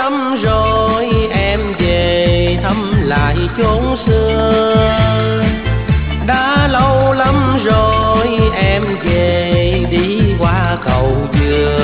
lắm rồi em về thăm lại chốn xưa. Đã lâu lắm rồi em về đi qua cầu dừa.